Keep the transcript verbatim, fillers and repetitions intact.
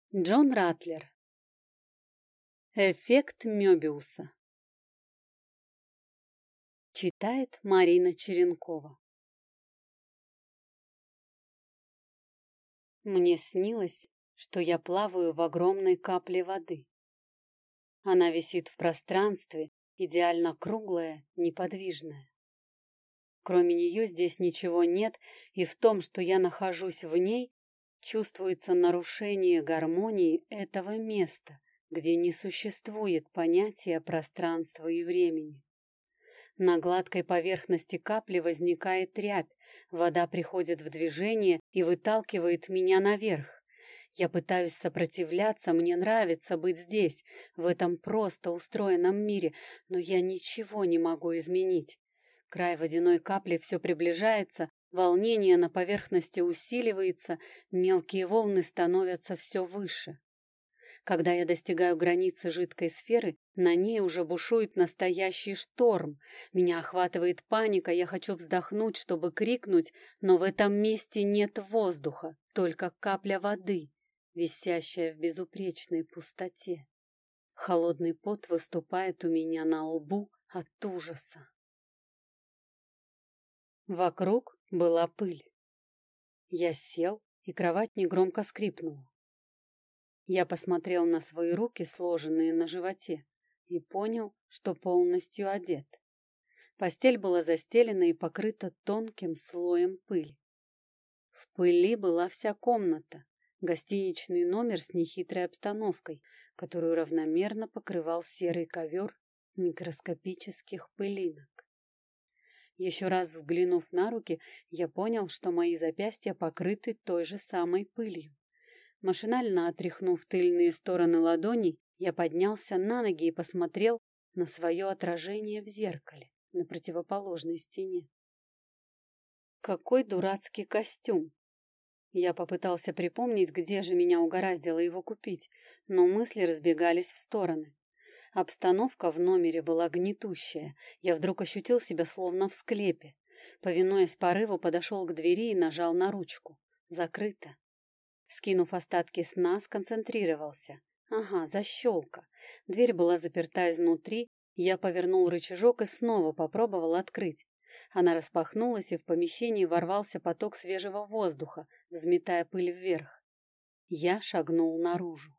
Джон Ратлер. Эффект Мёбиуса. Читает Марина Черенкова. Мне снилось, что я плаваю в огромной капле воды. Она висит в пространстве, идеально круглая, неподвижная. Кроме нее здесь ничего нет, и в том, что я нахожусь в ней, чувствуется нарушение гармонии этого места, где не существует понятия пространства и времени. На гладкой поверхности капли возникает рябь, вода приходит в движение и выталкивает меня наверх. Я пытаюсь сопротивляться, мне нравится быть здесь, в этом просто устроенном мире, но я ничего не могу изменить. Край водяной капли все приближается, волнение на поверхности усиливается, мелкие волны становятся все выше. Когда я достигаю границы жидкой сферы, на ней уже бушует настоящий шторм. Меня охватывает паника, я хочу вздохнуть, чтобы крикнуть, но в этом месте нет воздуха, только капля воды, висящая в безупречной пустоте. Холодный пот выступает у меня на лбу от ужаса. Вокруг была пыль. Я сел, и кровать негромко скрипнула. Я посмотрел на свои руки, сложенные на животе, и понял, что полностью одет. Постель была застелена и покрыта тонким слоем пыли. В пыли была вся комната, гостиничный номер с нехитрой обстановкой, которую равномерно покрывал серый ковер микроскопических пылинок. Еще раз взглянув на руки, я понял, что мои запястья покрыты той же самой пылью. Машинально отряхнув тыльные стороны ладоней, я поднялся на ноги и посмотрел на свое отражение в зеркале на противоположной стене. Какой дурацкий костюм! Я попытался припомнить, где же меня угораздило его купить, но мысли разбегались в стороны. Обстановка в номере была гнетущая. Я вдруг ощутил себя словно в склепе. Повинуясь порыву, подошел к двери и нажал на ручку. Закрыто. Скинув остатки сна, сконцентрировался. Ага, защелка. Дверь была заперта изнутри. Я повернул рычажок и снова попробовал открыть. Она распахнулась, и в помещении ворвался поток свежего воздуха, взметая пыль вверх. Я шагнул наружу.